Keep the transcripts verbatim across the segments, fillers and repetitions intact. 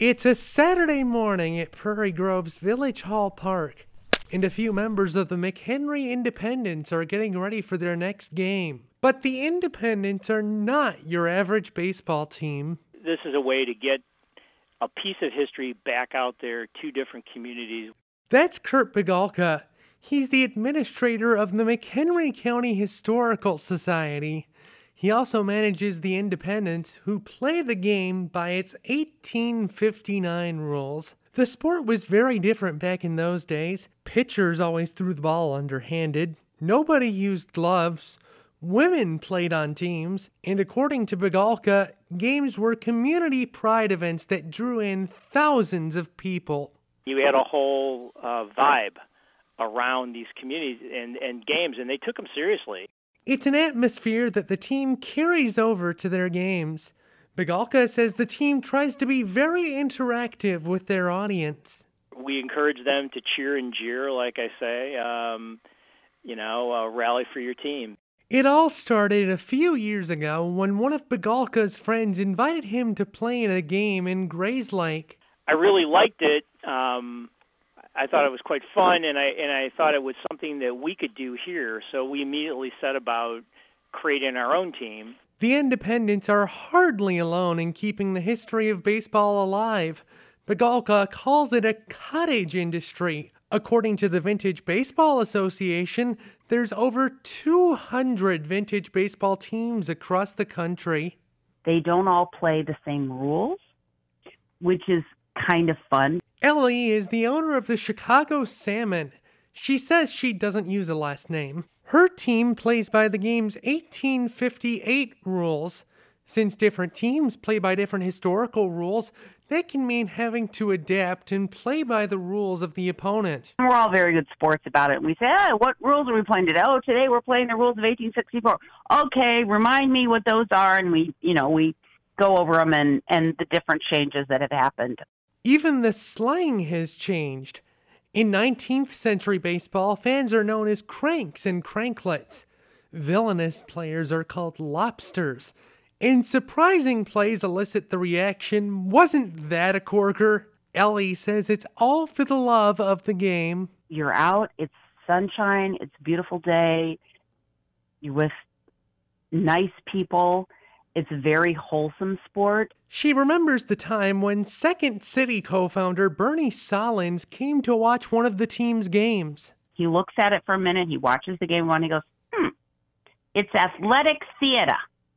It's a Saturday morning at Prairie Grove's Village Hall Park, and a few members of the McHenry Independents are getting ready for their next game. But the Independents are not your average baseball team. This is a way to get a piece of history back out there to different communities. That's Kurt Bigalka. He's the administrator of the McHenry County Historical Society. He also manages the Independents, who play the game by its eighteen fifty-nine rules. The sport was very different back in those days. Pitchers always threw the ball underhanded. Nobody used gloves. Women played on teams. And according to Bigalka, games were community pride events that drew in thousands of people. You had a whole uh, vibe around these communities and, and games, and they took them seriously. It's an atmosphere that the team carries over to their games. Bigalka says the team tries to be very interactive with their audience. We encourage them to cheer and jeer, like I say, um, you know, uh, rally for your team. It all started a few years ago when one of Bigalka's friends invited him to play in a game in Grayslake. I really liked it. Um, I thought it was quite fun, and I and I thought it was something that we could do here. So we immediately set about creating our own team. The Independents are hardly alone in keeping the history of baseball alive. Bigalka calls it a cottage industry. According to the Vintage Baseball Association, there's over two hundred vintage baseball teams across the country. They don't all play the same rules, which is kind of fun. Ellie is the owner of the Chicago Salmon. She says she doesn't use a last name. Her team plays by the game's eighteen fifty-eight rules. Since different teams play by different historical rules, that can mean having to adapt and play by the rules of the opponent. We're all very good sports about it. We say, oh, what rules are we playing today? Oh, today we're playing the rules of eighteen sixty-four. Okay, remind me what those are, and we, you know, we go over them and, and the different changes that have happened. Even the slang has changed. In nineteenth century baseball, fans are known as cranks and cranklets. Villainous players are called lobsters. And surprising plays elicit the reaction, "Wasn't that a corker?" Ellie says it's all for the love of the game. You're out, it's sunshine, it's a beautiful day, you're with nice people. It's a very wholesome sport. She remembers the time when Second City co-founder Bernie Solins came to watch one of the team's games. He looks at it for a minute, he watches the game, and he goes, hmm, it's athletic theater.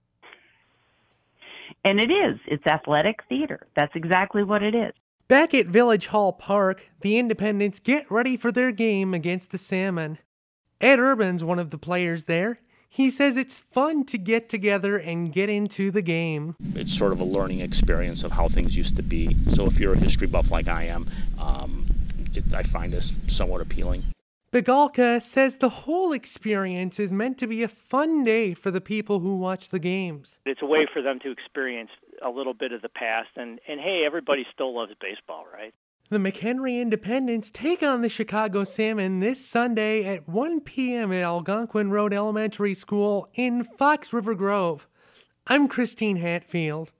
And it is. It's athletic theater. That's exactly what it is. Back at Village Hall Park, the Independents get ready for their game against the Salmon. Ed Urban's one of the players there. He says it's fun to get together and get into the game. It's sort of a learning experience of how things used to be. So if you're a history buff like I am, um, it, I find this somewhat appealing. Bigalka says the whole experience is meant to be a fun day for the people who watch the games. It's a way for them to experience a little bit of the past, and, and hey, everybody still loves baseball, right? The McHenry Independents take on the Chicago Salmon this Sunday at one p.m. at Algonquin Road Elementary School in Fox River Grove. I'm Christine Hatfield.